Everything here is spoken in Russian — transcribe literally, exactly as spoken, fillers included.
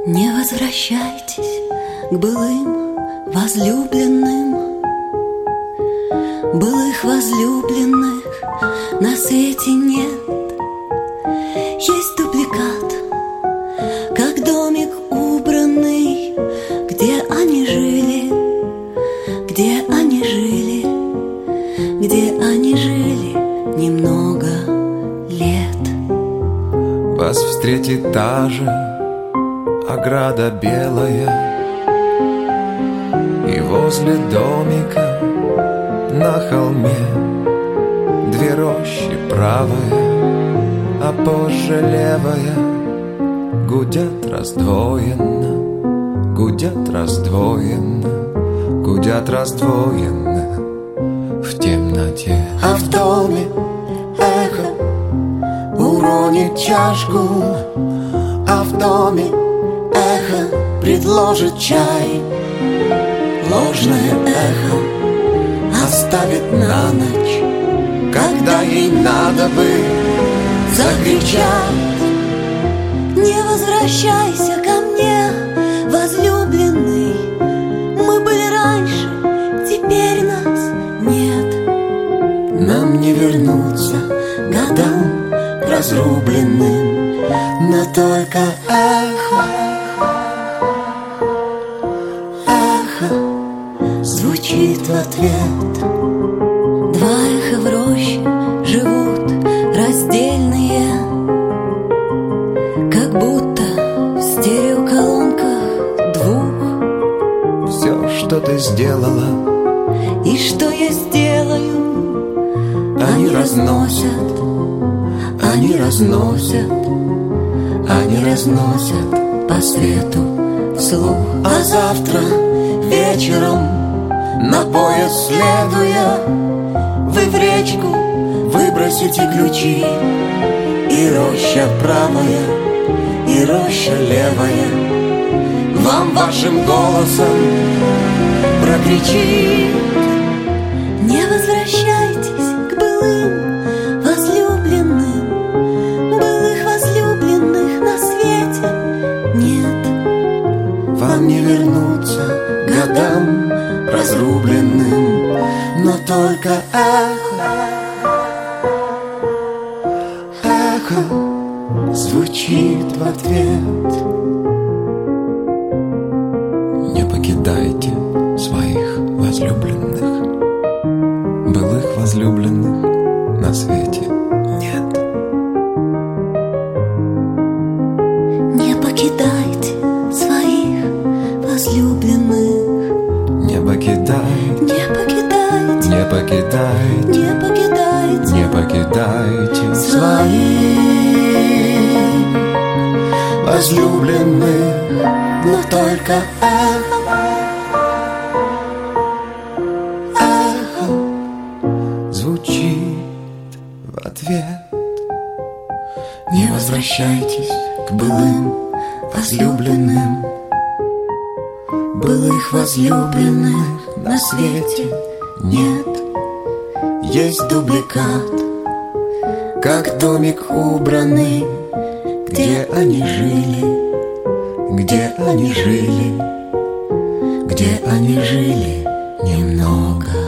Не возвращайтесь к былым возлюбленным. Былых возлюбленных на свете нет. Есть дубликат, как домик убранный, где они жили, где они жили, где они жили немного лет. Вас встретит та же ограда белая, и возле домика на холме две рощи, правая, а позже левая, гудят раздвоенно, гудят раздвоенно, гудят раздвоенно в темноте. А в доме эхо уронит чашку, а в доме эхо предложит чай. Ложное эхо оставит на ночь, когда ей надо бы закричать. Не возвращайся ко мне, возлюбленный. Мы были раньше, теперь нас нет. Нам не вернуться годам разрубленным, но только эхо, эхо звучит в ответ. Два эха в роще живут раздельные, как будто в стереоколонках двух. Все, что ты сделала, И что я сделаю, они разносят, они разносят, они разносят по свету вслух. А завтра вечером, на поезд следуя, вы в речку выбросите ключи, и роща правая, и роща левая вам вашим голосом прокричит. не возвращайтесь к былым возлюбленным. Былых возлюбленных на свете нет. Вам не вернуться годам разрубленным, но только эхо, эхо звучит в ответ. не покидайте своих возлюбленных. Былых возлюбленных на свете нет. Не покидайте своих возлюбленных. Не покидайте, Не покидайте, не покидайте, не покидайте не покидайте Своих возлюбленных, но только эхо, эхо звучит в ответ. Не возвращайтесь к былым возлюбленным. Былых возлюбленных на свете нет. Есть дубликат, как домик убранный, где они жили, где они жили, где они жили немного